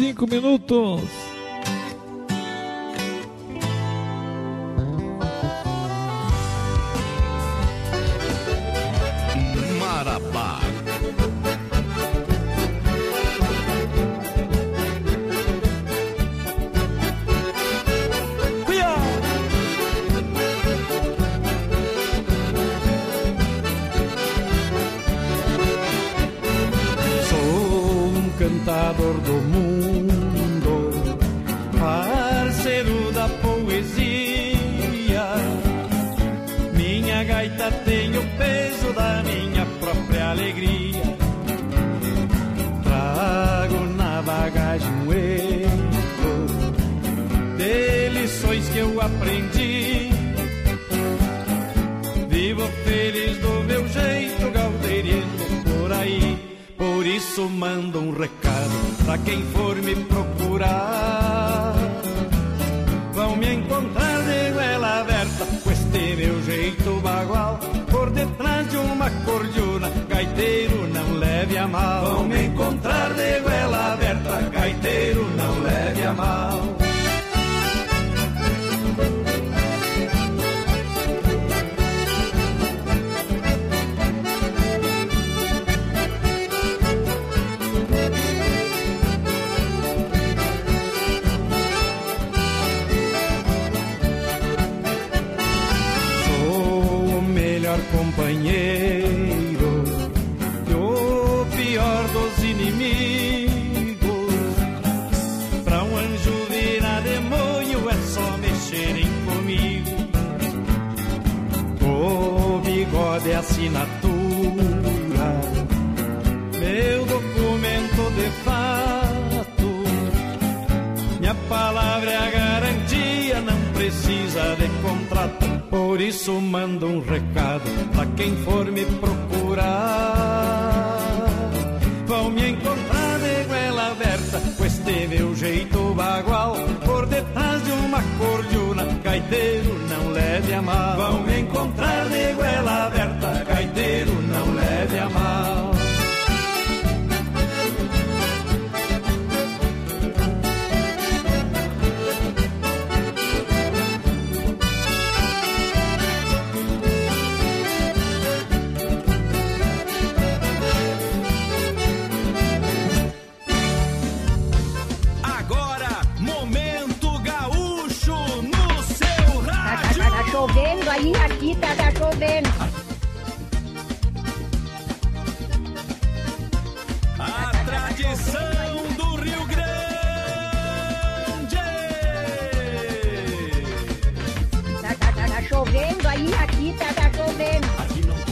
5 minutos. Marabá. Cantador do mundo, parceiro da poesia. Minha gaita tem o peso da minha própria alegria. Trago na bagagem um eco de lições que eu aprendi. Vivo feliz do meu jeito, galdeirino por aí. Por isso mando um recado pra quem for me procurar. Vão me encontrar de goela aberta com este meu jeito bagual. Por detrás de uma cordiona, gaiteiro não leve a mal. Vão me encontrar de goela aberta, gaiteiro não leve a mal. Companheiro e o pior dos inimigos. Pra um anjo virar demônio é só mexerem comigo. O bigode é assinatura, meu documento de fato. Minha palavra é a garantia, não precisa de contrato. Por isso mando um recado pra quem for me procurar. Vão me encontrar de goela aberta com este meu jeito bagual. Por detrás de uma cordiona, gaiteiro não leve a mal. Vão me encontrar de goela aberta, gaiteiro não leve a mal. Chovendo aí, aqui tá chovendo. A tradição do Rio Grande. Tá chovendo aí, aqui tá chovendo. Aqui não.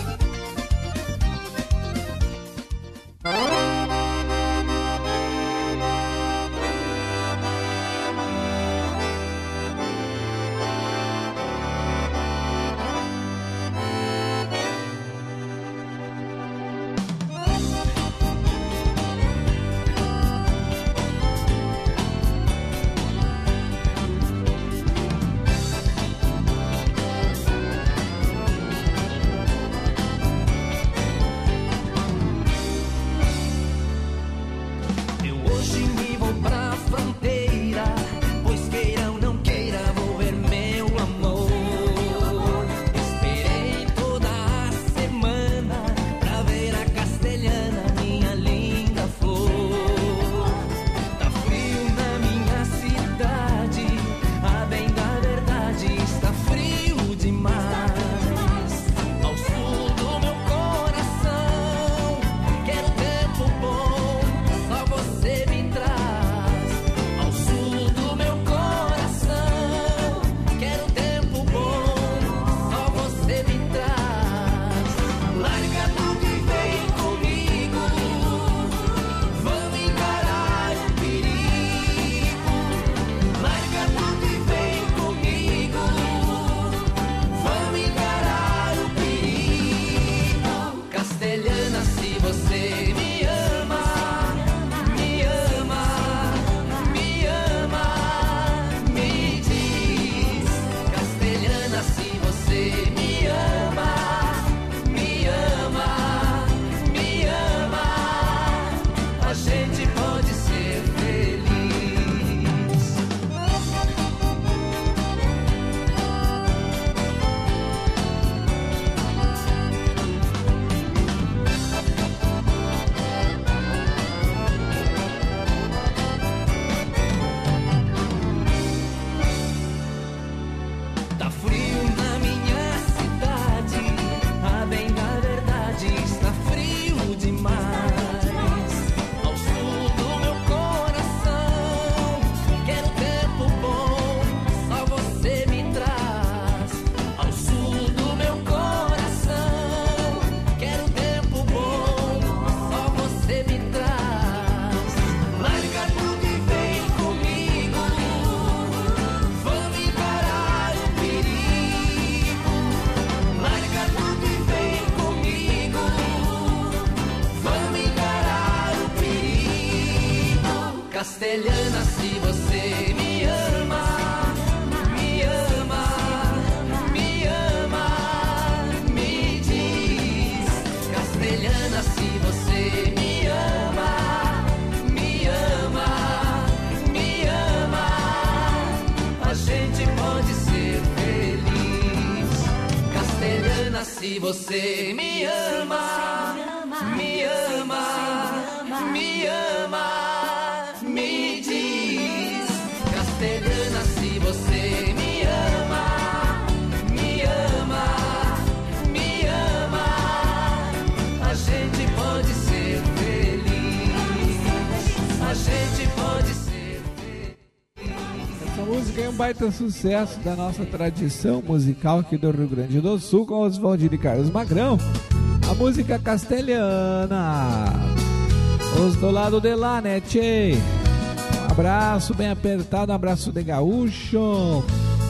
castelhana, se você me ama, me ama, me ama, me diz. Castelhana, se você me ama, me ama, me ama, a gente pode ser feliz. Castelhana, se você me ama, me ama, me ama, me diz. Castelhana, se você me ama, me ama, me ama, a gente pode ser feliz. A gente pode ser feliz. Essa música é um baita sucesso da nossa tradição musical aqui do Rio Grande do Sul, com Oswaldir e Carlos Magrão. A música castelhana. Os do lado de lá, né, tchê? Um abraço bem apertado, um abraço de gaúcho.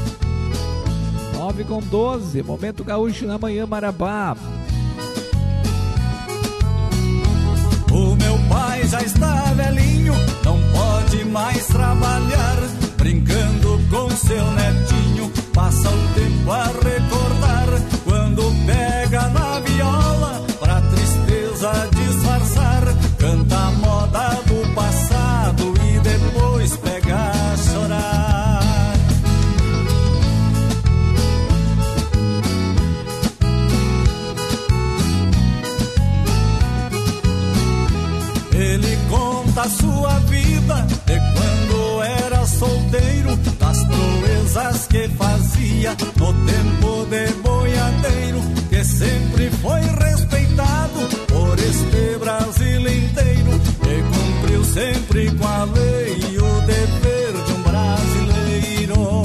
9:12, Momento Gaúcho na manhã, Marabá. O meu pai já está velhinho, não pode mais trabalhar. Brincando com seu netinho, passa o tempo a recordar. Quando pega na viola, pra tristeza disfarçar, canta a moda do passado e depois pega a chorar. Ele conta a sua vida de quando era solteiro, das proezas que fazia no tempo de boiadeiro, que sempre foi respeitado por este Brasil inteiro, e cumpriu sempre com a lei e o dever de um brasileiro.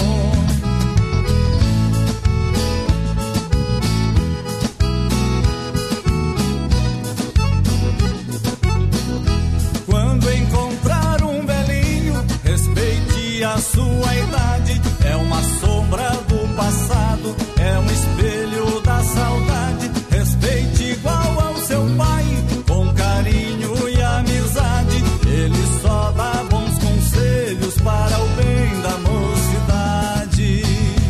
Quando encontrar um velhinho, respeite a sua idade. É uma sombra do passado, é um espelho da saudade. Respeite igual ao seu pai, com carinho e amizade. Ele só dá bons conselhos para o bem da mocidade.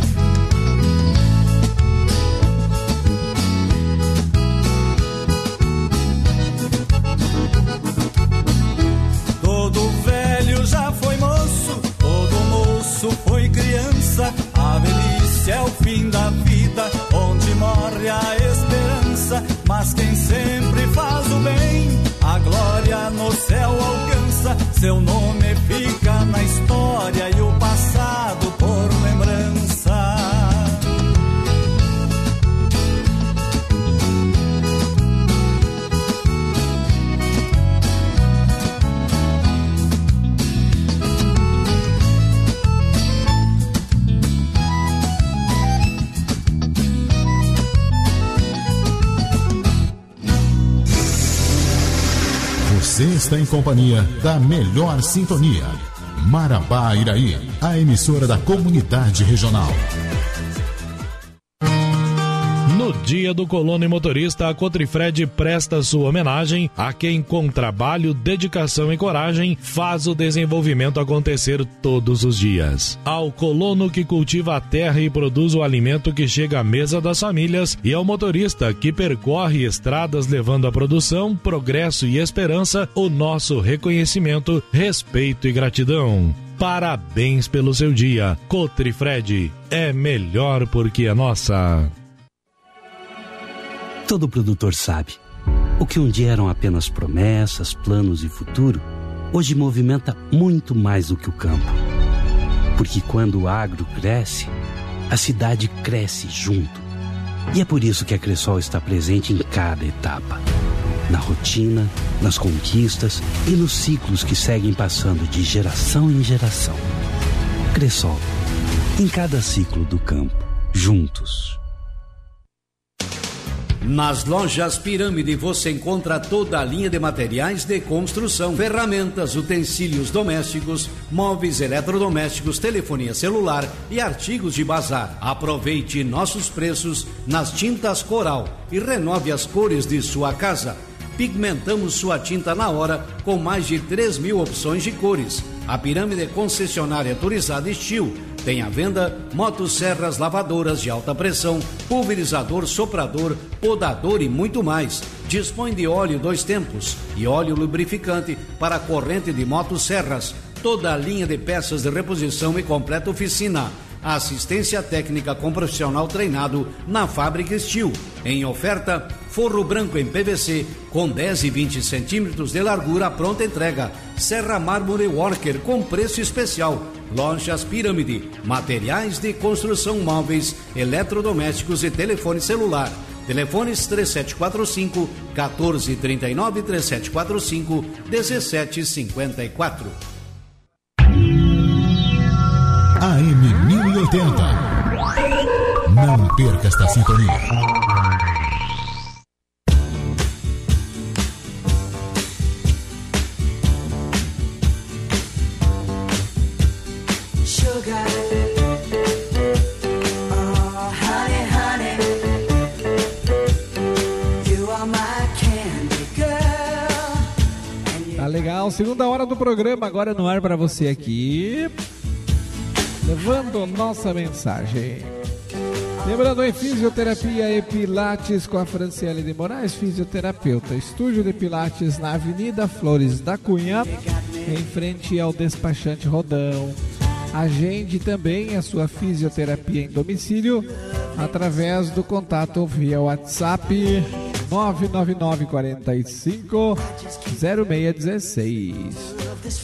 Todo velho já foi moço, todo moço foi criança. A velhice é o fim da vida, onde morre a esperança. Mas quem sempre faz o bem, a glória no céu alcança. Seu nome fica na história e o passado por lembrança. Você está em companhia da melhor sintonia. Marabá Iraí, a emissora da comunidade regional. No Dia do Colono e Motorista, a Cotrifred presta sua homenagem a quem, com trabalho, dedicação e coragem, faz o desenvolvimento acontecer todos os dias. Ao colono que cultiva a terra e produz o alimento que chega à mesa das famílias, e ao motorista que percorre estradas levando a produção, progresso e esperança, o nosso reconhecimento, respeito e gratidão. Parabéns pelo seu dia. Cotrifred, é melhor porque é nossa. Todo produtor sabe, o que um dia eram apenas promessas, planos e futuro, hoje movimenta muito mais do que o campo. Porque quando o agro cresce, a cidade cresce junto. E é por isso que a Cressol está presente em cada etapa. Na rotina, nas conquistas e nos ciclos que seguem passando de geração em geração. Cressol, em cada ciclo do campo, juntos. Nas lojas Pirâmide você encontra toda a linha de materiais de construção, ferramentas, utensílios domésticos, móveis eletrodomésticos, telefonia celular e artigos de bazar. Aproveite nossos preços nas tintas Coral e renove as cores de sua casa. Pigmentamos sua tinta na hora com mais de 3.000 opções de cores. A Pirâmide Concessionária Autorizada Steel tem à venda motosserras lavadoras de alta pressão, pulverizador, soprador, podador e muito mais. Dispõe de óleo 2 tempos e óleo lubrificante para a corrente de motosserras. Toda a linha de peças de reposição e completa oficina. Assistência técnica com profissional treinado na Fábrica Steel. Em oferta, forro branco em PVC com 10 e 20 centímetros de largura, pronta entrega. Serra Mármore Worker com preço especial. Lojas Pirâmide, materiais de construção móveis, eletrodomésticos e telefone celular. Telefones 3745 1439 3745 1754. AM 1080. Não perca esta sintonia. Tá legal, segunda hora do programa agora no ar para você aqui, levando nossa mensagem. Lembrando, em Fisioterapia e Pilates com a Franciele de Moraes, fisioterapeuta. Estúdio de Pilates na Avenida Flores da Cunha, em frente ao despachante Rodão. Agende também a sua fisioterapia em domicílio através do contato via WhatsApp 999 45 0616.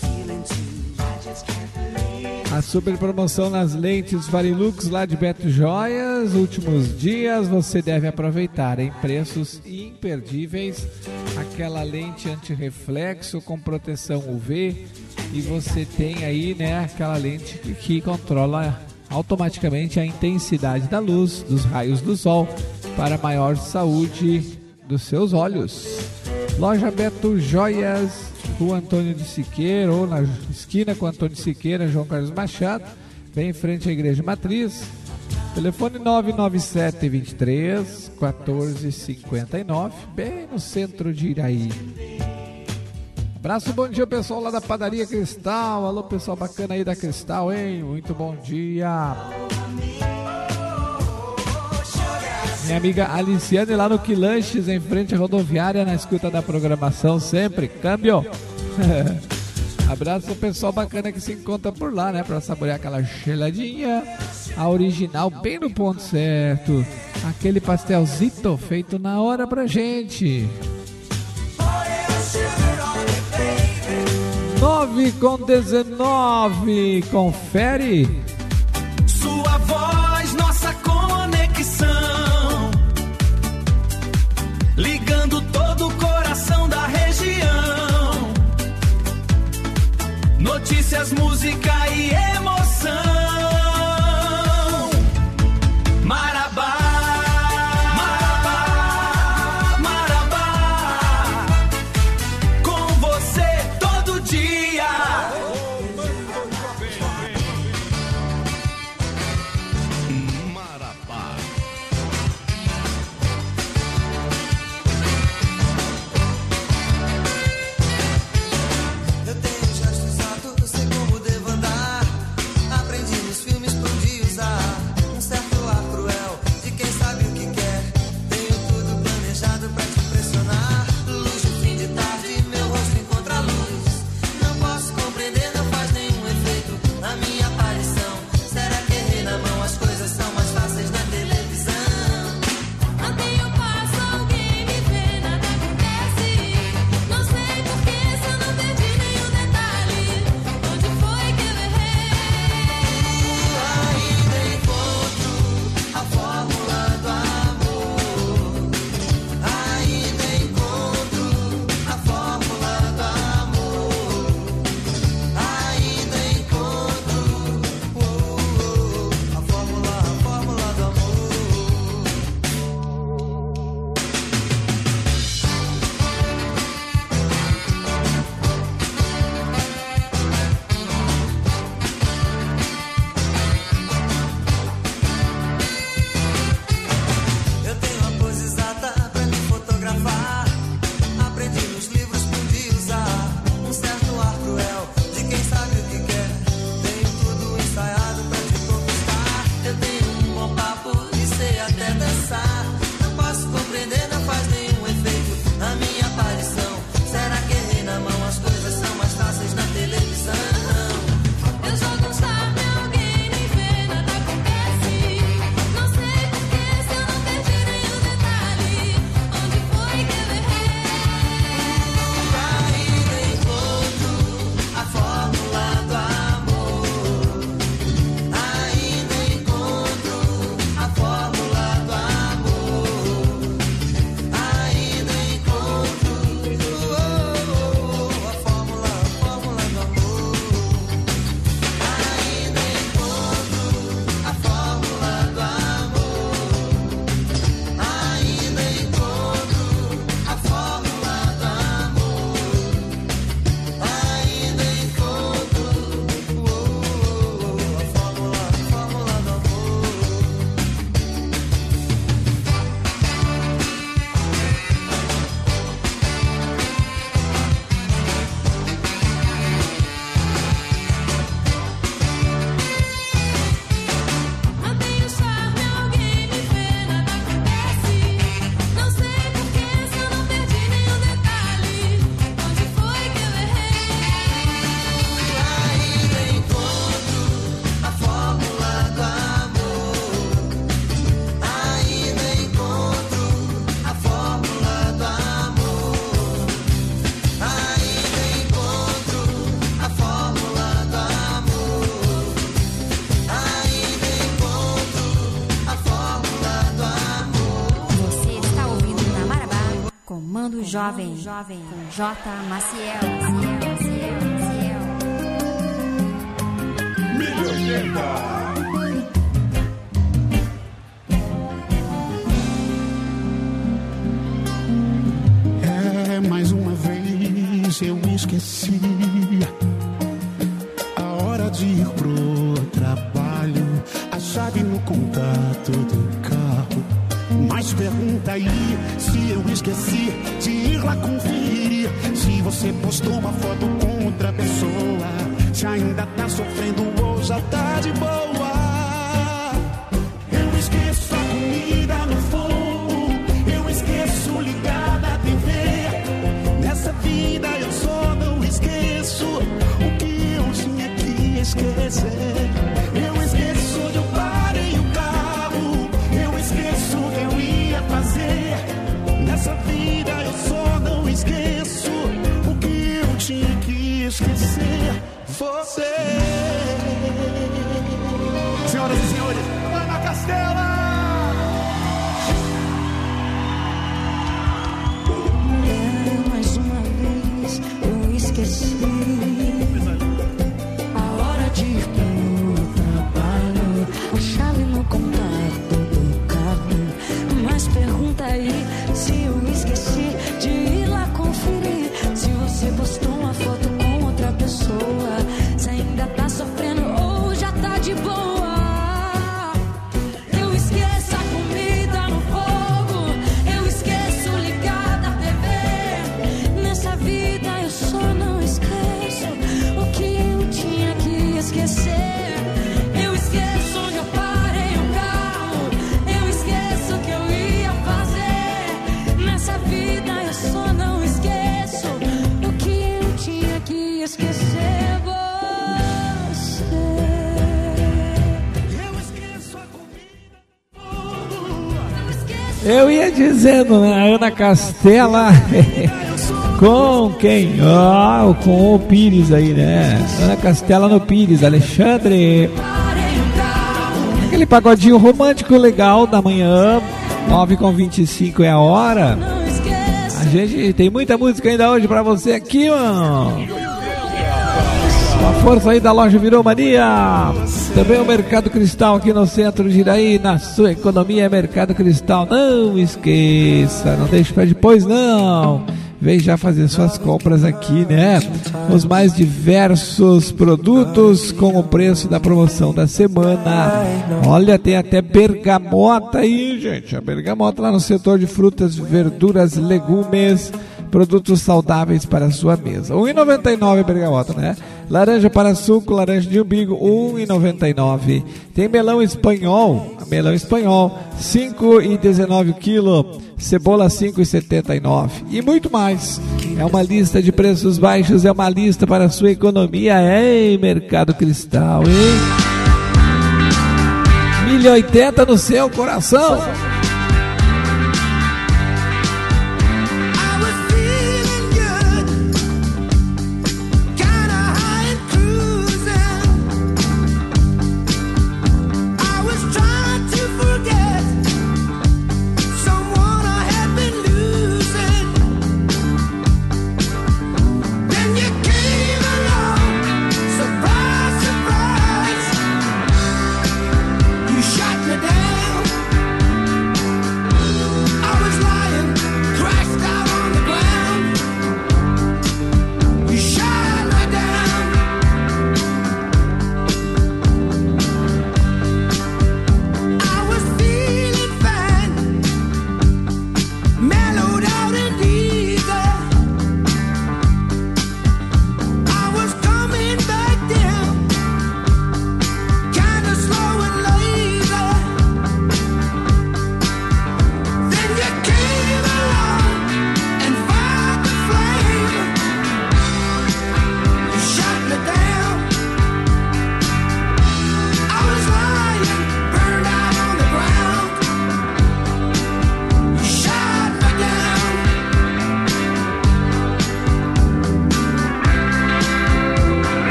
A super promoção nas lentes Varilux lá de Beto Joias, últimos dias, você deve aproveitar em preços imperdíveis. Aquela lente anti-reflexo com proteção UV, e você tem aí, né, aquela lente que controla automaticamente a intensidade da luz, dos raios do sol, para maior saúde dos seus olhos. Loja Beto Joias, Rua Antônio de Siqueira, ou na esquina com Antônio de Siqueira, João Carlos Machado, bem em frente à Igreja Matriz. Telefone 997 23 14 59, bem no centro de Iraí. Abraço, bom dia pessoal lá da Padaria Cristal. Alô pessoal bacana aí da Cristal, hein? Muito bom dia. Minha amiga Aliciane lá no Quilanches, em frente à rodoviária, na escuta da programação sempre. Câmbio. Abraço pro pessoal bacana que se encontra por lá, né? Pra saborear aquela geladinha, a original, bem no ponto certo. Aquele pastelzito feito na hora pra gente. 9h19, confere. Sua voz, nossa conexão, ligando todo o coração da região. Notícias, música e emoção. Marabá, Marabá, Marabá, com você todo dia. Marabá. Eu tenho gestos altos, sei como devo andar. Aprendi Jovem, com J. Maciel. 1080. Mais uma vez eu esqueci a hora de ir pro trabalho, a chave no contato do carro. Mas pergunta aí se eu esqueci de ir lá conferir se você postou uma foto com outra pessoa, se ainda tá sofrendo ou já tá de boa. Eu esqueço a comida no fogo, eu esqueço ligar a TV. Nessa vida eu só não esqueço o que eu tinha que esquecer. Eu esqueço onde eu parei o carro, eu esqueço o que eu ia fazer. Nessa vida eu só não esqueço o que eu tinha que esquecer. Você. Senhoras e senhores, Ana Castela! Esqueci a hora de ir pro trabalho, a chave no contato do carro. Mas pergunta aí se eu esqueci de ir lá conferir se você postou uma foto com outra pessoa, se ainda tá sofrendo ou já tá de boa. Eu esqueço a comida no fogo, eu esqueço ligar da TV. Nessa vida eu só não esqueço o que eu tinha que esquecer. Eu esqueço onde eu parei o carro, eu esqueço o que eu ia fazer. Nessa vida eu só não esqueço o que eu tinha que esquecer. Você. Eu esqueço a comida. Eu ia dizendo, né? Ana Castela. Com quem? Com o Pires aí, né? Ana Castela no Pires, Alexandre. Aquele pagodinho romântico legal da manhã, 9h25 é a hora. A gente tem muita música ainda hoje pra você aqui, mano. A força aí da loja Virou Mania. Também o Mercado Cristal aqui no centro de Iraí. Na sua economia é Mercado Cristal. Não esqueça, não deixe pra depois não. Vem já fazer suas compras aqui, né? Os mais diversos produtos com o preço da promoção da semana. Olha, tem até bergamota aí, gente. A bergamota lá no setor de frutas, verduras, legumes, produtos saudáveis para a sua mesa. R$1,99 a bergamota, né? Laranja para suco, laranja de umbigo, R$1,99. Tem melão espanhol, 5,19 quilo. Cebola 5,79 e muito mais. É uma lista de preços baixos, é uma lista para a sua economia. Ei, Mercado Cristal, hein? 1080 no seu coração.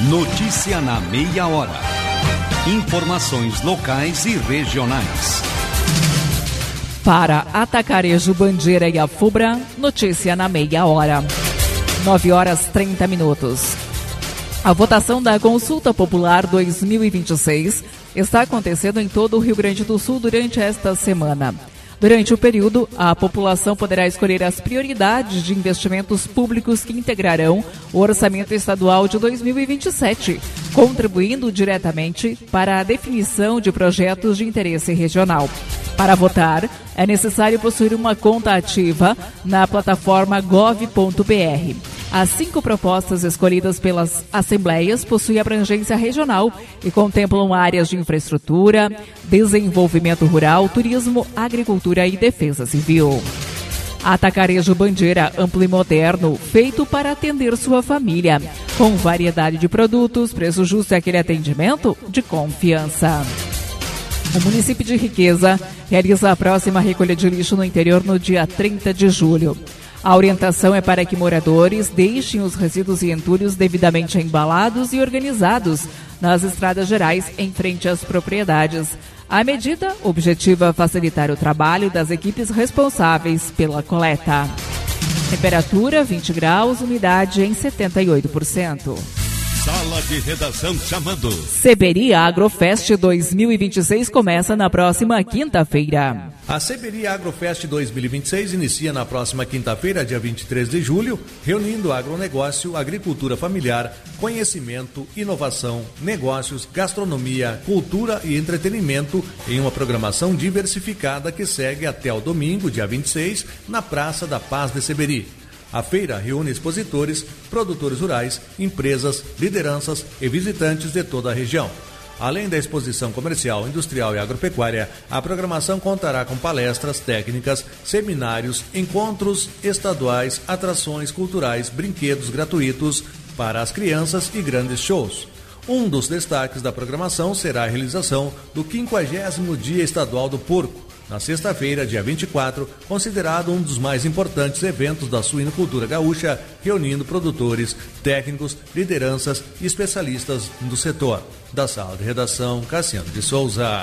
Notícia na meia hora. Informações locais e regionais. Para Atacarejo, Bandeira e Afubra, notícia na meia hora. 9h30. A votação da Consulta Popular 2026 está acontecendo em todo o Rio Grande do Sul durante esta semana. Durante o período, a população poderá escolher as prioridades de investimentos públicos que integrarão o Orçamento Estadual de 2027, contribuindo diretamente para a definição de projetos de interesse regional. Para votar, é necessário possuir uma conta ativa na plataforma gov.br. As 5 propostas escolhidas pelas assembleias possuem abrangência regional e contemplam áreas de infraestrutura, desenvolvimento rural, turismo, agricultura e defesa civil. Atacarejo Bandeira amplo e moderno, feito para atender sua família, com variedade de produtos, preço justo e aquele atendimento de confiança. O município de Riqueza realiza a próxima recolha de lixo no interior no dia 30 de julho. A orientação é para que moradores deixem os resíduos e entulhos devidamente embalados e organizados nas estradas gerais em frente às propriedades. A medida objetiva facilitar o trabalho das equipes responsáveis pela coleta. Temperatura 20 graus, umidade em 78%. Sala de redação chamando. Seberi Agrofest 2026 começa na próxima quinta-feira. A Seberi Agrofest 2026 inicia na próxima quinta-feira, dia 23 de julho, reunindo agronegócio, agricultura familiar, conhecimento, inovação, negócios, gastronomia, cultura e entretenimento em uma programação diversificada que segue até o domingo, dia 26, na Praça da Paz de Seberi. A feira reúne expositores, produtores rurais, empresas, lideranças e visitantes de toda a região. Além da exposição comercial, industrial e agropecuária, a programação contará com palestras técnicas, seminários, encontros estaduais, atrações culturais, brinquedos gratuitos para as crianças e grandes shows. Um dos destaques da programação será a realização do 50º Dia Estadual do Porco, na sexta-feira, dia 24, considerado um dos mais importantes eventos da suinocultura gaúcha, reunindo produtores, técnicos, lideranças e especialistas do setor. Da sala de redação, Cassiano de Souza.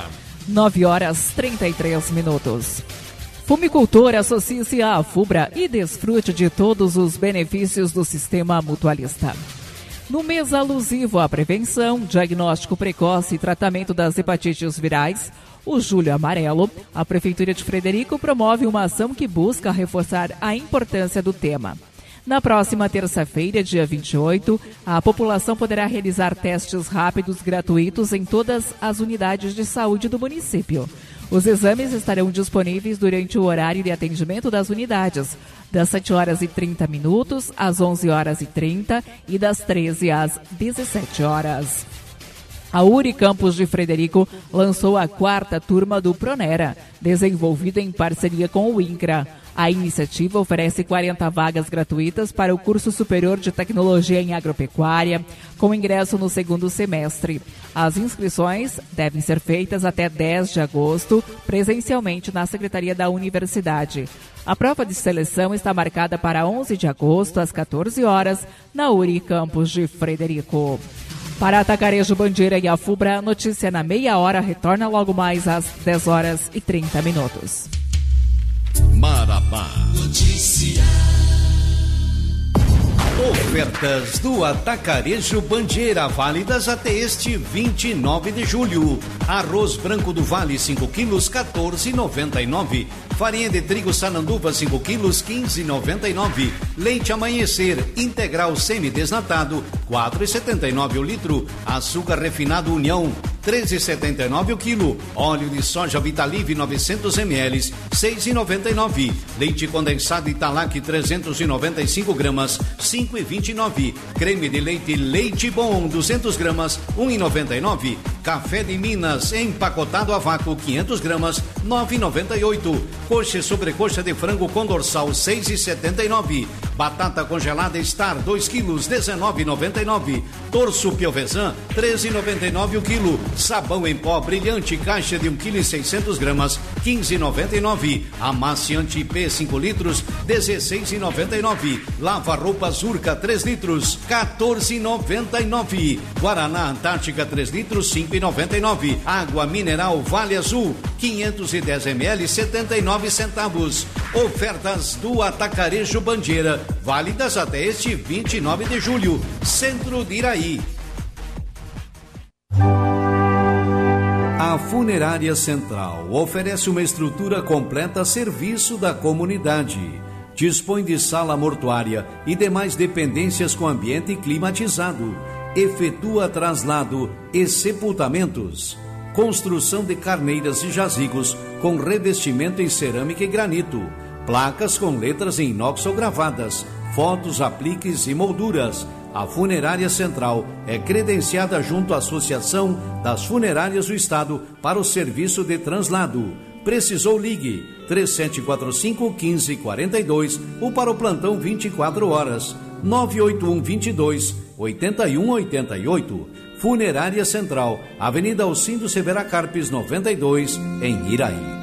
9h33. Fumicultor, associe-se à Afubra e desfrute de todos os benefícios do sistema mutualista. No mês alusivo à prevenção, diagnóstico precoce e tratamento das hepatites virais, o Julho Amarelo, a Prefeitura de Frederico promove uma ação que busca reforçar a importância do tema. Na próxima terça-feira, dia 28, a população poderá realizar testes rápidos gratuitos em todas as unidades de saúde do município. Os exames estarão disponíveis durante o horário de atendimento das unidades, das 7h30 às 11h30 e das 13 às 17 horas. A URI Campus de Frederico lançou a 4ª turma do Pronera, desenvolvida em parceria com o INCRA. A iniciativa oferece 40 vagas gratuitas para o curso superior de tecnologia em agropecuária, com ingresso no segundo semestre. As inscrições devem ser feitas até 10 de agosto, presencialmente na Secretaria da Universidade. A prova de seleção está marcada para 11 de agosto, às 14 horas, na URI Campus de Frederico. Para Atacarejo Bandeira e Afubra, notícia na meia hora retorna logo mais às 10h30. Marabá. Notícia. Ofertas do Atacarejo Bandeira, válidas até este 29 de julho. Arroz branco do Vale, 5 quilos, 14,99. Farinha de trigo Sananduva, 5 quilos, 15,99. Leite Amanhecer, integral semi-desnatado, 4,79 o litro. Açúcar refinado União, 13,79 o quilo. Óleo de soja Vitalive 900 ml, 6,99. Leite condensado Italac 395 gramas, 5,29. Creme de leite Leite Bom 200 gramas, 1,99. Café de Minas empacotado a vácuo 500 gramas, 9,98. Coxa e sobrecoxa de frango com dorsal 6,79. Batata congelada Star 2 quilos, 19,99. Torso Piovesan 13,99 o quilo. Sabão em pó brilhante caixa de 1,6 kg, 15,99. Amaciante IP 5 litros, 16,99. Lava-roupas Urca 3 litros, 14,99. Guaraná Antártica 3 litros, 5,99. Água mineral Vale Azul, 510 ml, 79 centavos. Ofertas do Atacarejo Bandeira, válidas até este 29 de julho. Centro de Iraí. A Funerária Central oferece uma estrutura completa a serviço da comunidade. Dispõe de sala mortuária e demais dependências com ambiente climatizado. Efetua traslado e sepultamentos. Construção de carneiras e jazigos com revestimento em cerâmica e granito. Placas com letras em inox ou gravadas. Fotos, apliques e molduras. A Funerária Central é credenciada junto à Associação das Funerárias do Estado para o serviço de translado. Precisou, ligue 3745-1542 ou para o plantão 24 horas 981-22-8188. Funerária Central, Avenida Alcindo Severa Carpes 92, em Iraí.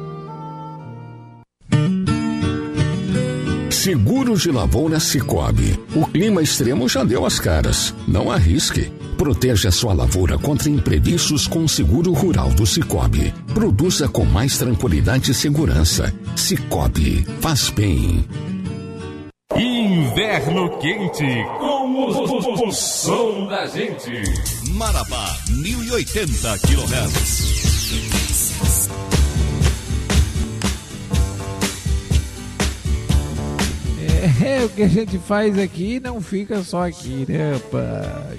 Seguros de lavoura Cicobi. O clima extremo já deu as caras. Não arrisque. Proteja sua lavoura contra imprevistos com o seguro rural do Cicobi. Produza com mais tranquilidade e segurança. Cicobi. Faz bem. Inverno quente com o som da gente. Marabá, 1080 kHz. O que a gente faz aqui não fica só aqui, né, rapaz?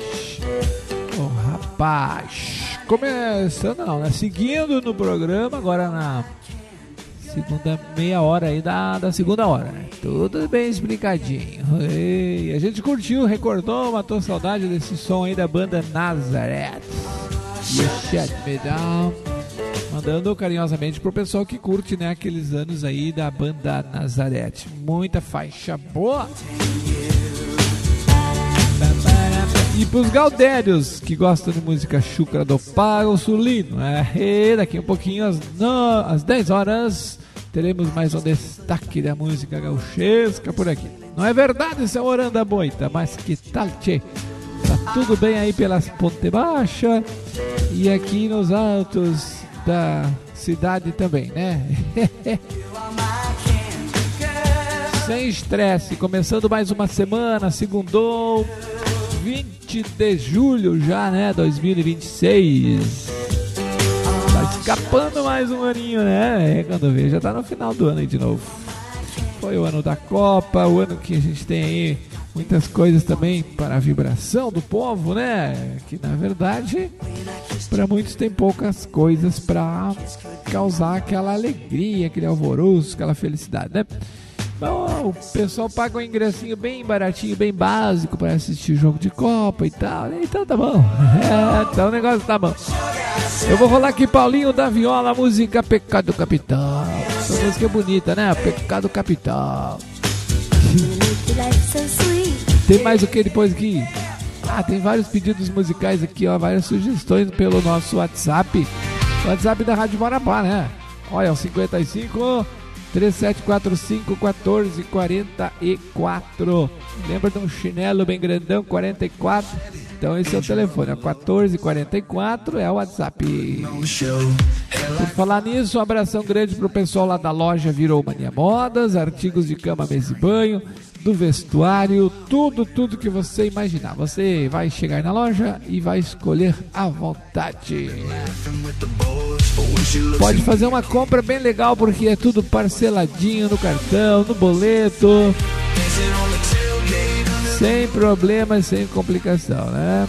Rapaz, começando não, né? Seguindo no programa, agora na segunda meia hora aí da segunda hora, né? Tudo bem explicadinho. E a gente curtiu, recordou, matou saudade desse som aí da banda Nazareth. You Shut Me Down. Mandando carinhosamente pro pessoal que curte, né, aqueles anos aí da banda Nazareth. Muita faixa boa. E pros gaudérios que gostam de música chucra do Pago Sulino, e daqui um pouquinho às 10 horas teremos mais um destaque da música gauchesca por aqui. Não é verdade, seu Oranda Boita, mas que tal, tchê? Tá tudo bem aí pelas Ponte Baixa e aqui nos altos da cidade também, né? Sem estresse, começando mais uma semana, segundou, 20 de julho já, né? 2026. Tá escapando mais um aninho, né? Quando vê, já tá no final do ano aí de novo. Foi o ano da Copa, o ano que a gente tem aí muitas coisas também para a vibração do povo, né? Que na verdade, para muitos tem poucas coisas para causar aquela alegria, aquele alvoroço, aquela felicidade, né? Bom, o pessoal paga um ingressinho bem baratinho, bem básico para assistir o jogo de Copa e tal, né? Então tá bom. Então o negócio tá bom. Eu vou rolar aqui Paulinho da Viola, a música Pecado Capital. Essa música é bonita, né? Pecado Capital. Tem mais o que depois aqui? Tem vários pedidos musicais aqui, ó, várias sugestões pelo nosso WhatsApp. O WhatsApp da Rádio Marabá, né? Olha, o 55 3745 1444. Lembra de um chinelo bem grandão, 44? Então esse é o telefone, 1444 é o WhatsApp. Por falar nisso, um abração grande pro pessoal lá da loja Virou Mania Modas, artigos de cama, mesa e banho, do vestuário, tudo que você imaginar. Você vai chegar na loja e vai escolher à vontade. Pode fazer uma compra bem legal porque é tudo parceladinho no cartão, no boleto, sem problemas, sem complicação, né?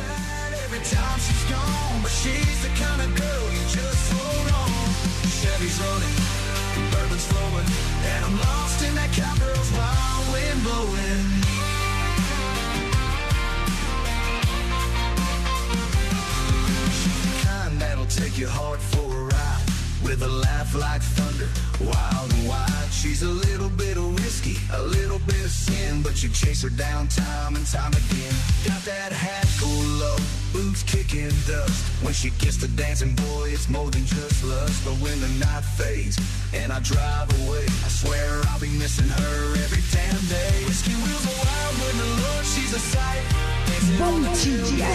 Take your heart for a ride with a laugh like thunder, wild and wide. She's a little bit risky, A little bit of sin, but you chase her down time and time again. Got that hat cool low, boots kicking dust. When she gets to dancing, boy, it's more than just lust. But when the night fades and I drive away, I swear I'll be missing her every damn day. Whiskey wheels are wild, but the Lord, she's a sight. Bom dia,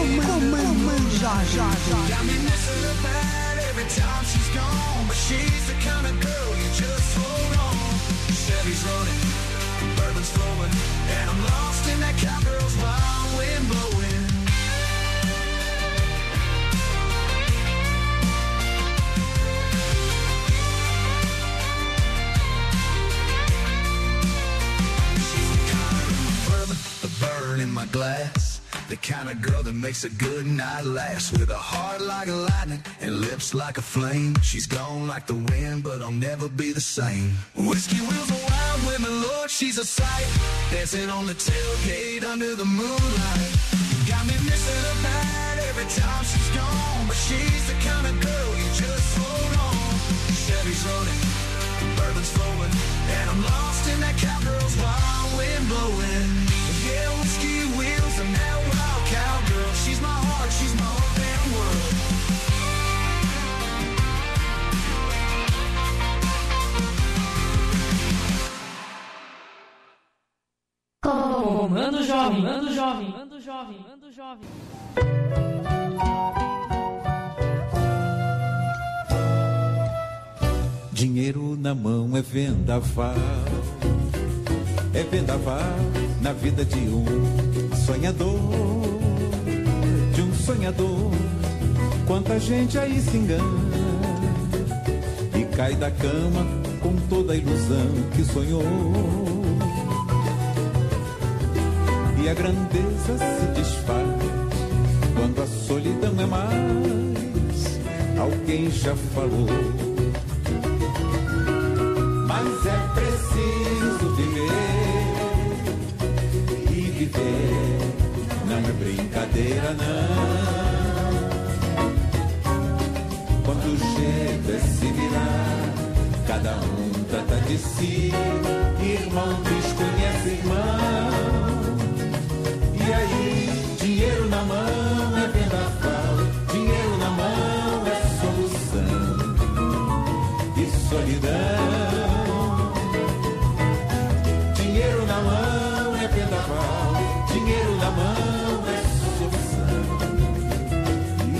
Got me missing her bad every time she's gone. But she's the kind of girl you just hold on. Chevy's running, bourbon's flowing, and I'm lost in that cowgirl's wild wind blowing. She's the kind of bourbon, the burn in my glass. The kind of girl that makes a good night last. With a heart like a lightning and lips like a flame. She's gone like the wind, but I'll never be the same. Whiskey wheels are wild women, Lord, she's a sight. Dancing on the tailgate under the moonlight. Got me missing her bad every time she's gone. But she's the kind of girl you just hold on. Chevy's running, bourbon's flowing, and I'm lost in that cowgirl's wild wind blowing. Yeah, whiskey wheels and that wild cowgirl. She's my heart, she's my whole damn world. Comando jovem, mando jovem, mando jovem, mando jovem. Dinheiro na mão é vendaval. É vendaval na vida de um sonhador, de um sonhador. Quanta gente aí se engana e cai da cama com toda a ilusão que sonhou. E a grandeza se desfaz quando a solidão é mais. Alguém já falou. Mas é preciso viver, e viver não é brincadeira não. Quando o jeito é se virar, cada um trata de si. Irmão desconhece irmão. E aí, dinheiro na mão é vendaval, dinheiro na mão é solução e solidão. Dinheiro na mão é vendaval, dinheiro na mão é solução e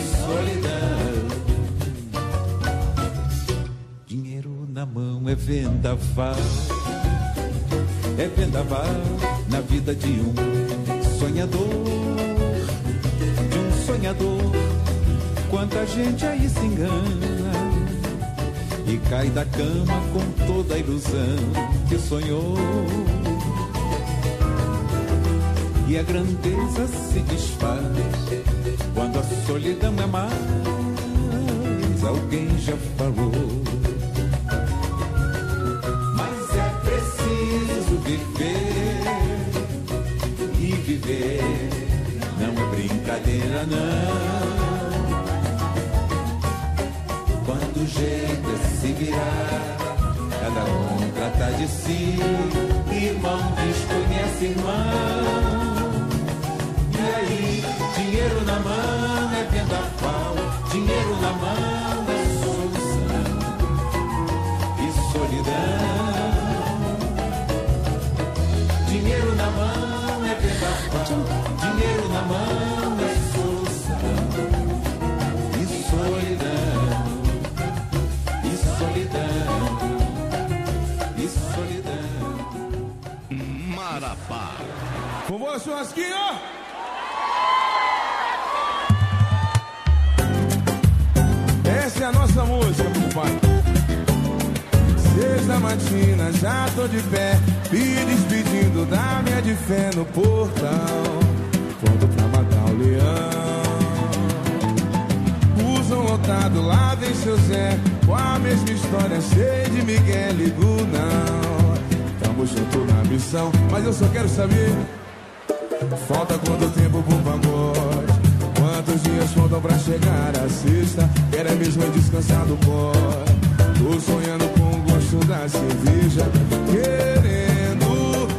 solidão. Dinheiro na mão é vendaval na vida de um sonhador, de um sonhador. Quanta gente aí se engana e cai da cama com toda a ilusão que sonhou. E a grandeza se desfaz quando a solidão é mais. Alguém já falou. Mas é preciso viver, e viver não é brincadeira não. Quando o jeito é se virar, cada um trata de si. Irmão desconhece irmão. E aí, dinheiro na mão é vendaval, dinheiro na mão é solução e solidão. Dinheiro na mão é vendaval, dinheiro na mão é solução e solidão. E solidão. Marabá. Vovô Churrasquinho! Essa é a nossa música, meu pai. Sexta matina, já tô de pé, me despedindo da minha de fé no portão. Pronto pra matar o leão. Busão lotado, lá vem seu Zé, com a mesma história, cheia de Miguel. Ligo não, tamo junto na missão. Mas eu só quero saber, falta quanto tempo pro pagode? Quantos dias faltam pra chegar a sexta? Quero mesmo descansar do pó. Tô sonhando com o gosto da cerveja, querendo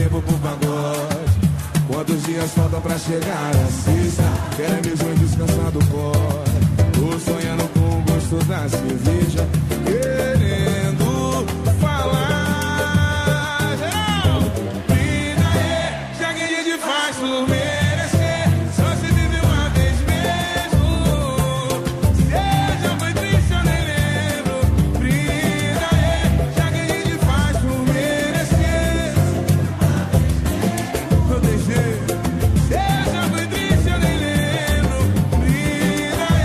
tempo pro pagode. Quantos dias faltam pra chegar a sexta? Queremos hoje descansar do corre. Tô sonhando com o gosto da cerveja, querendo falar. Vida é, já que a gente faz por merecer. Só se vive uma vez mesmo. Seja foi triste, eu nem lembro. Vida é, já que a gente faz por merecer. Proteger. Seja foi triste, eu nem lembro. Vida é,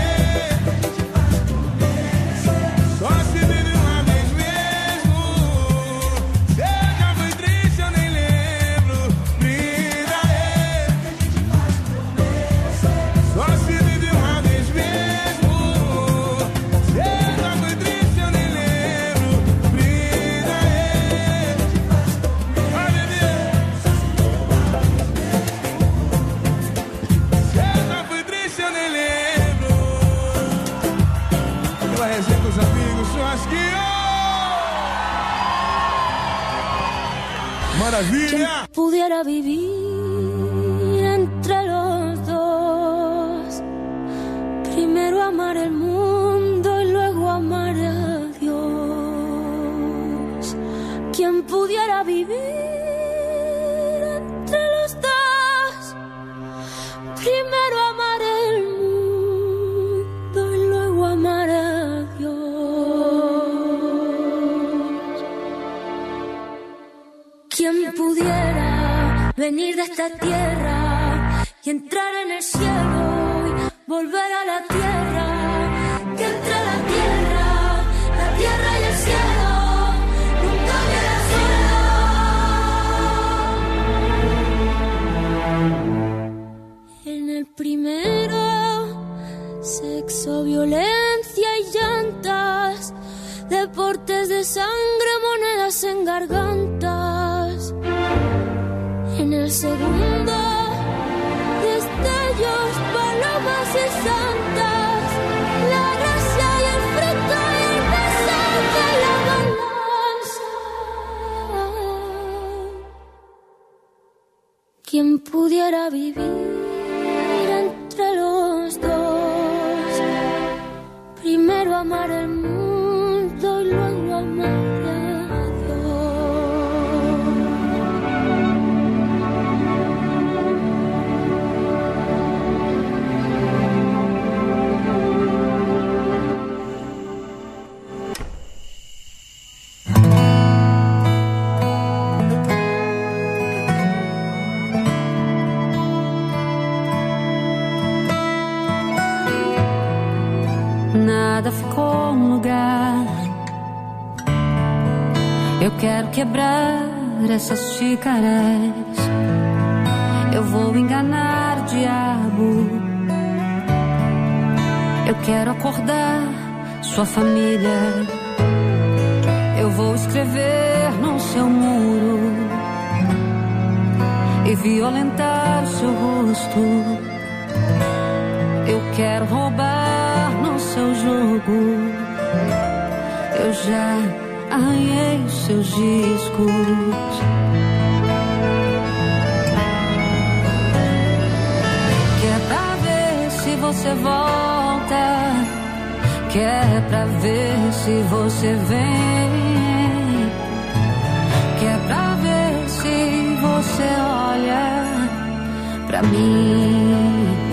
só se vive uma vez mesmo. Seja foi triste, eu nem lembro. Vida é, só se vive uma vez mesmo. Seja foi triste, eu nem lembro. Vida é, vai beber. Seja foi triste, eu nem lembro. Aquela resenha com os amigos, churrasquinho. Maravilha! ¿Quién pudiera vivir entre los dos? Primero amar el mundo y luego amar a Dios. ¿Quién pudiera vivir entre los dos? Primero amar el mundo y luego amar a Dios. ¿Quién pudiera venir de esta tierra y entrar en el cielo y volver a la tierra? Que entre la tierra y el cielo nunca hubiera sido. En el primero, sexo, violencia y llantas, deportes de sangre, monedas en gargantas. En el segundo, destellos, palomas y santas, la gracia y el fruto y el mensaje y la balanza. ¿Quién pudiera vivir entre los dos? Primero amar el mundo y luego amar a Nada ficou no lugar. Eu quero quebrar essas xícaras. Eu vou enganar o diabo. Eu quero acordar sua família. Eu vou escrever no seu muro e violentar o seu rosto. Eu quero roubar no seu jogo. Eu já arranhei os seus discos. Que é pra ver se você volta. Que é pra ver se você vem. Que é pra ver se você olha pra mim.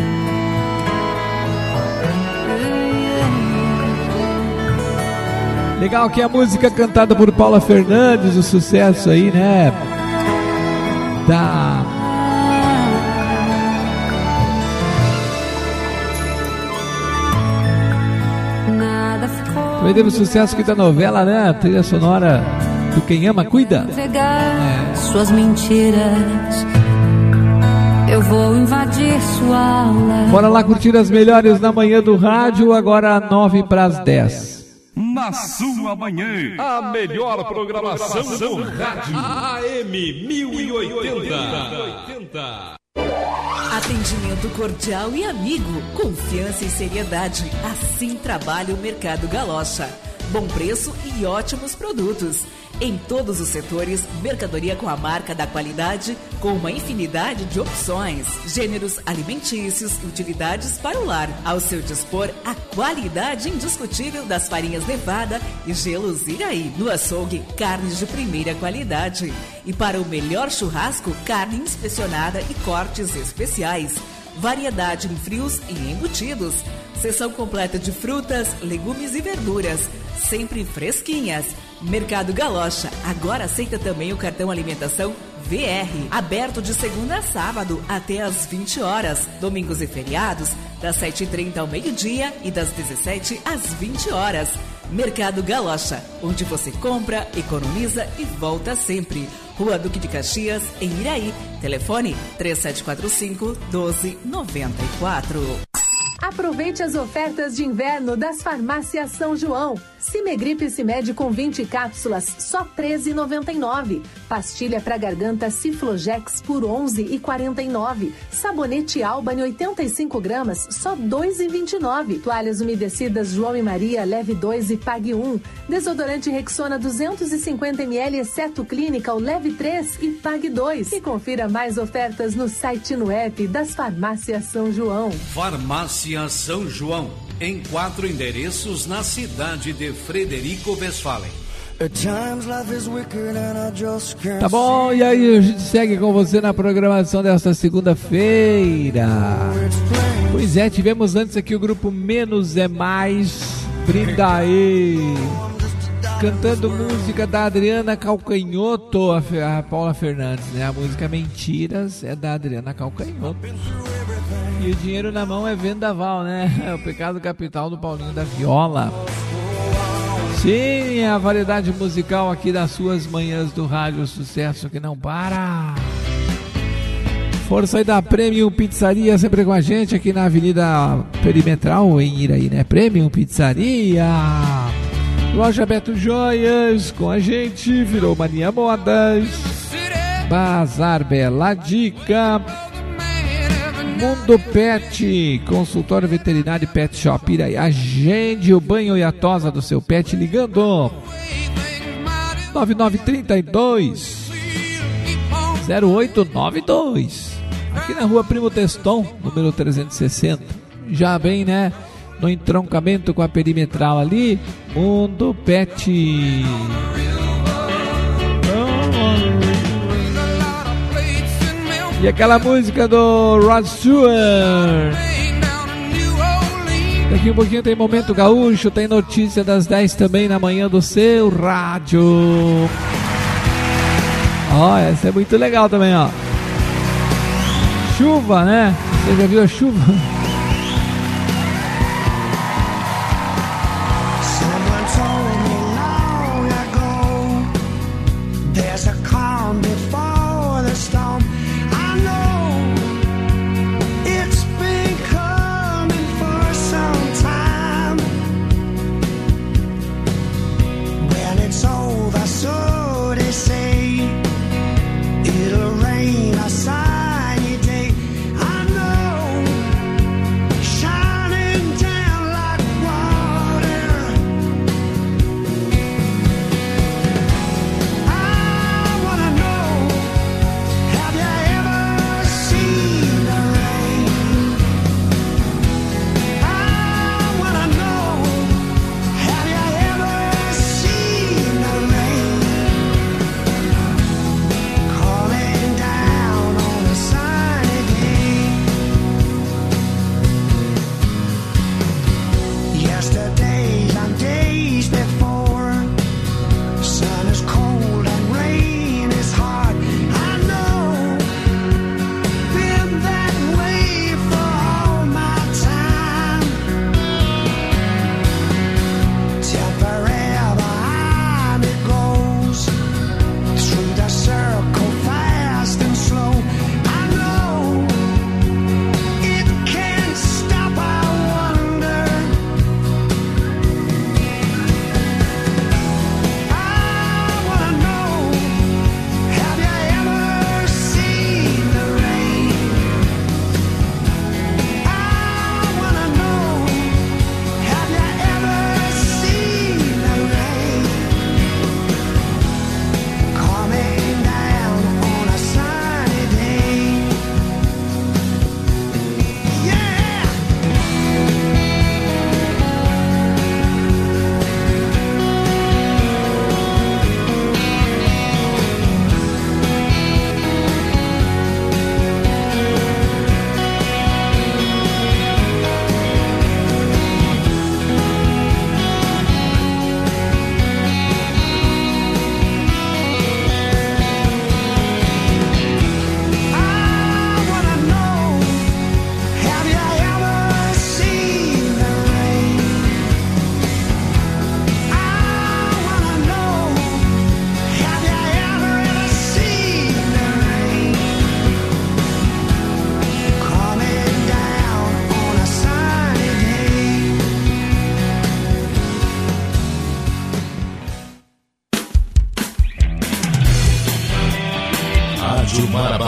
Legal que a música cantada por Paula Fernandes, o sucesso aí, né? Da vai ter o sucesso aqui da novela, né? A trilha sonora do Quem Ama Cuida. Entregar suas mentiras. Eu vou invadir sua aula. Bora lá curtir as melhores na manhã do rádio, agora 9:10. Na sua manhã, a melhor programação do rádio. AM 1080. Atendimento cordial e amigo, confiança e seriedade. Assim trabalha o Mercado Galocha. Bom preço e ótimos produtos. Em todos os setores, mercadoria com a marca da qualidade, com uma infinidade de opções, gêneros alimentícios e utilidades para o lar. Ao seu dispor, a qualidade indiscutível das farinhas Nevada e gelos Iraí. No açougue, carnes de primeira qualidade. E para o melhor churrasco, carne inspecionada e cortes especiais. Variedade em frios e embutidos. Seção completa de frutas, legumes e verduras, sempre fresquinhas. Mercado Galocha agora aceita também o cartão alimentação VR, aberto de segunda a sábado até às 20 horas, domingos e feriados das 7h30 ao meio-dia e das 17 às 20 horas. Mercado Galocha, onde você compra, economiza e volta sempre. Rua Duque de Caxias, em Iraí. Telefone 3745-1294. Aproveite as ofertas de inverno das Farmácias São João. Cimegripe Cimed com 20 cápsulas, só R$ 13,99. Pastilha para garganta Ciflogex por R$ 11,49. Sabonete Alban 85 gramas, só R$ 2,29. Toalhas umedecidas João e Maria, leve 2 e pague 1. Desodorante Rexona 250 ml, exceto clínica, leve 3 e pague 2. E confira mais ofertas no site e no app das Farmácias São João. Farmácia São João, em 4 endereços na cidade de Frederico Westphalen. Tá bom, e aí a gente segue com você na programação desta segunda-feira. Pois é, tivemos antes aqui o grupo Menos é Mais, Brinda aí, cantando música da Adriana Calcanhoto, a Paula Fernandes, né? A música Mentiras é da Adriana Calcanhoto. E o Dinheiro na Mão é Vendaval, né? É o Pecado Capital do Paulinho da Viola. Sim, a variedade musical aqui das suas manhãs do rádio, sucesso que não para. Força aí da Premium Pizzaria, sempre com a gente aqui na Avenida Perimetral, em Iraí, né? Premium Pizzaria. Loja Beto Joias, com a gente, virou Mania Modas. Bazar Bela Dica. Mundo Pet, consultório veterinário Pet Shop Iraí. Agende o banho e a tosa do seu pet ligando 9932 0892. Aqui na rua Primo Teston, número 360. Já bem, né? No entroncamento com a perimetral ali, Mundo Pet. E aquela música do Rod Stewart. Daqui um pouquinho tem Momento Gaúcho, tem notícia das 10 também na manhã do seu rádio. Ó, essa é muito legal também, ó. Chuva, né? Você já viu a chuva?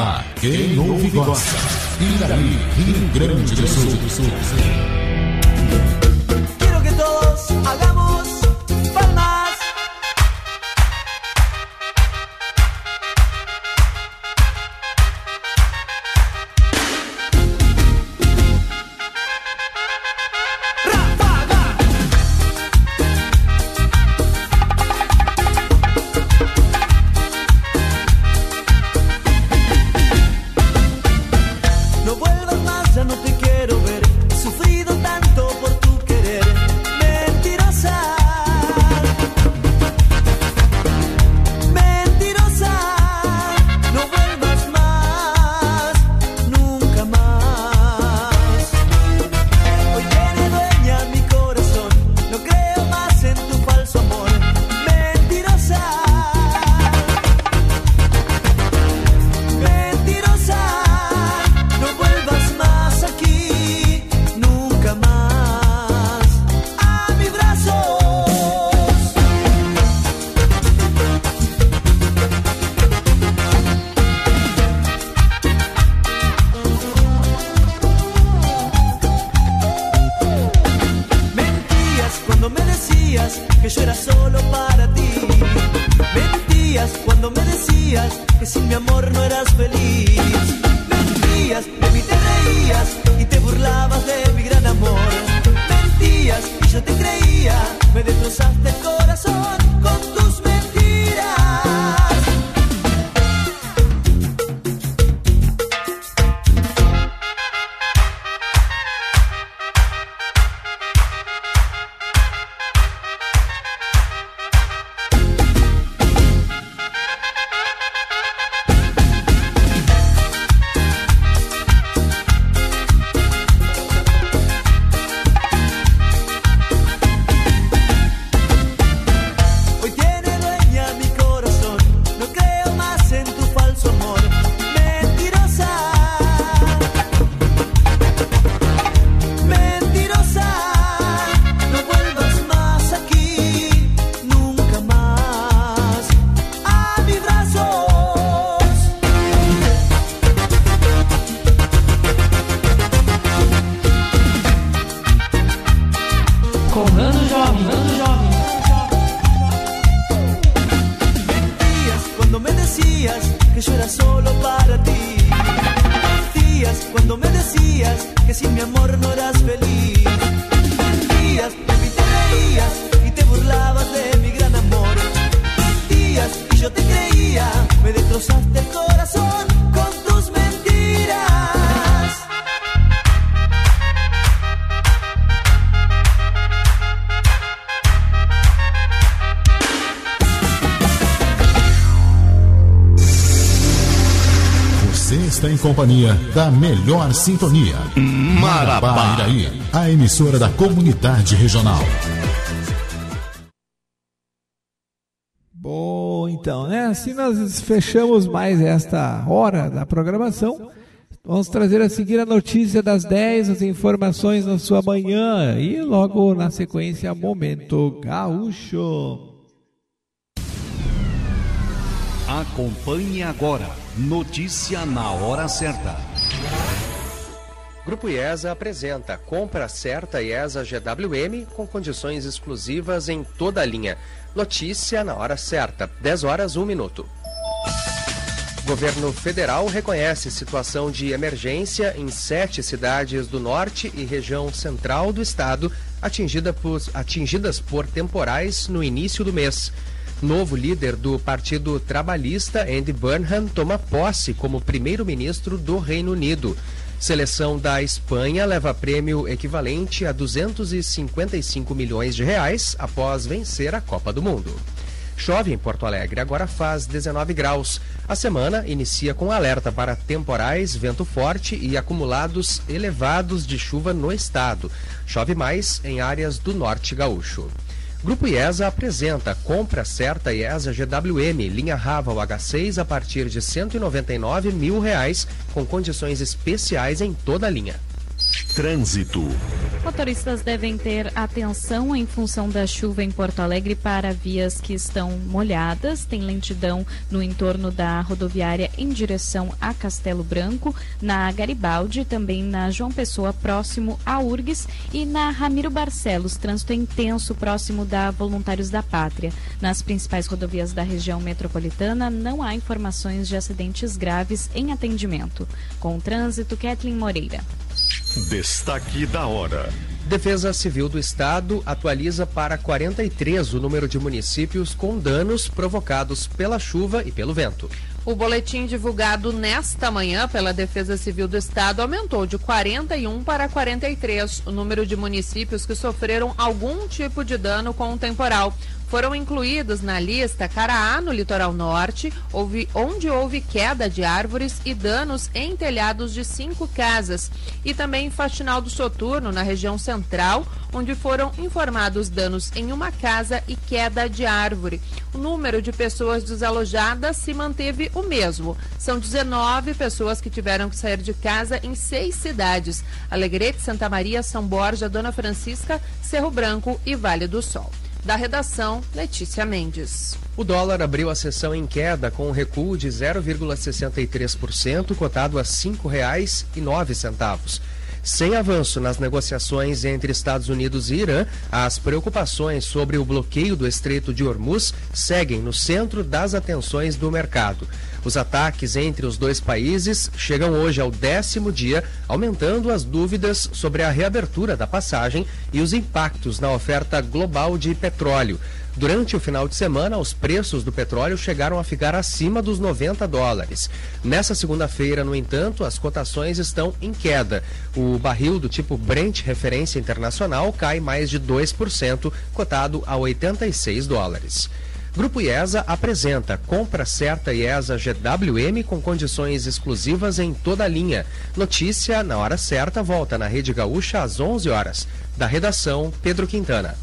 Marabá, quem ouve gosta. Iraí, Rio Grande do Sul. Quiero que todos hagamos palmas. No vuelvas más, ya no te quiero ver. He sufrido tanto por tu querer. Mentirosa, mentirosa. No vuelvas más, nunca más. Hoy tiene dueña mi corazón. No creo más en tu falso amor. Mentirosa, mentirosa. No vuelvas más aquí, nunca más a mis brazos. Mentías cuando me decías que yo era solo para ti. Mentías cuando me decías que sin mi amor no eras feliz. Mentías, de mí te reías y te burlabas de mi gran amor. Mentías y yo te creía, me destrozaste el corazón con tus mentiras. Hoy tiene dueña mi corazón, no creo más en tu falso amor. Mentirosa, mentirosa. No vuelvas más aquí, nunca más a mis brazos. Comando Jovem, Comando Jovem. Mentías cuando me decías que yo era solo para ti. Mentías cuando me decías que sin mi amor no eras feliz. Mentías, de mí te reías y te burlabas de mi gran amor. Mentías y yo te creía, me destrozaste el corazón con tus mentiras. Você está em companhia da melhor sintonia. Marabá Iraí, a emissora da comunidade regional. Bom, então, né? Assim nós fechamos mais esta hora da programação. Vamos trazer a seguir a notícia das 10, as informações na sua manhã e logo na sequência Momento Gaúcho. Acompanhe agora. Notícia na hora certa. Grupo IESA apresenta Compra Certa IESA GWM com condições exclusivas em toda a linha. Notícia na hora certa, 10 horas 1 minuto. Governo federal reconhece situação de emergência em 7 cidades do norte e região central do estado atingidas por temporais no início do mês. Novo líder do Partido Trabalhista, Andy Burnham, toma posse como primeiro-ministro do Reino Unido. Seleção da Espanha leva prêmio equivalente a 255 milhões de reais após vencer a Copa do Mundo. Chove em Porto Alegre, agora faz 19 graus. A semana inicia com alerta para temporais, vento forte e acumulados elevados de chuva no estado. Chove mais em áreas do norte gaúcho. Grupo IESA apresenta Compra Certa IESA GWM, linha Raval H6 a partir de R$ 199 mil, com condições especiais em toda a linha. Trânsito. Motoristas devem ter atenção em função da chuva em Porto Alegre para vias que estão molhadas. Tem lentidão no entorno da rodoviária em direção a Castelo Branco, na Garibaldi, também na João Pessoa, próximo a URGS, e na Ramiro Barcelos, trânsito intenso próximo da Voluntários da Pátria. Nas principais rodovias da região metropolitana, não há informações de acidentes graves em atendimento. Com o trânsito, Kathleen Moreira. Destaque da hora. Defesa Civil do Estado atualiza para 43 o número de municípios com danos provocados pela chuva e pelo vento. O boletim divulgado nesta manhã pela Defesa Civil do Estado aumentou de 41 para 43 o número de municípios que sofreram algum tipo de dano com o temporal. Foram incluídos na lista Caraá, no litoral norte, onde houve queda de árvores e danos em telhados de 5 casas. E também Faxinal do Soturno, na região central, onde foram informados danos em uma casa e queda de árvore. O número de pessoas desalojadas se manteve o mesmo. São 19 pessoas que tiveram que sair de casa em 6 cidades: Alegrete, Santa Maria, São Borja, Dona Francisca, Cerro Branco e Vale do Sol. Da redação, Letícia Mendes. O dólar abriu a sessão em queda com um recuo de 0,63%, cotado a R$ 5,09. Sem avanço nas negociações entre Estados Unidos e Irã, as preocupações sobre o bloqueio do Estreito de Hormuz seguem no centro das atenções do mercado. Os ataques entre os dois países chegam hoje ao 10º dia, aumentando as dúvidas sobre a reabertura da passagem e os impactos na oferta global de petróleo. Durante o final de semana, os preços do petróleo chegaram a ficar acima dos $90. Nessa segunda-feira, no entanto, as cotações estão em queda. O barril do tipo Brent, referência internacional, cai mais de 2%, cotado a $86. Grupo IESA apresenta compra certa IESA GWM com condições exclusivas em toda a linha. Notícia na hora certa volta na Rede Gaúcha às 11 horas. Da redação, Pedro Quintana.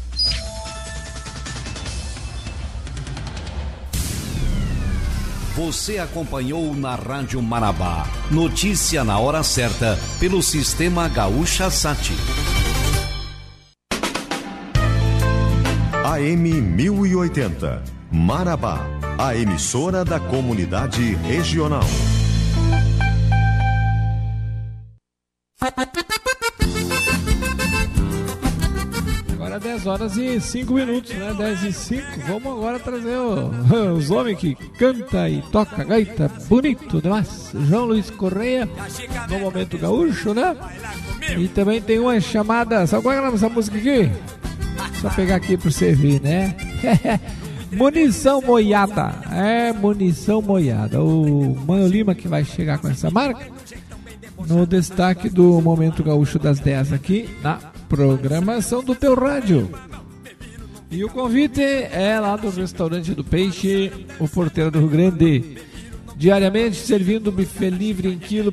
Você acompanhou na Rádio Marabá. Notícia na hora certa pelo Sistema Gaúcha Sat. AM 1080. Marabá, a emissora da comunidade regional. Agora 10 horas e 5 minutos, né? 10 e 5. Vamos agora trazer os homens que canta e toca gaita bonito demais. João Luiz Correia, no Momento Gaúcho, né? E também tem uma chamada, sabe qual é essa música aqui? Só pegar aqui pra você ver, né? Munição Moiada. É, Munição Moiada. O Mano Lima que vai chegar com essa marca no destaque do Momento Gaúcho das 10 aqui na programação do teu rádio. E o convite é lá do Restaurante do Peixe, o Porteiro do Rio Grande. Diariamente servindo buffet livre em quilo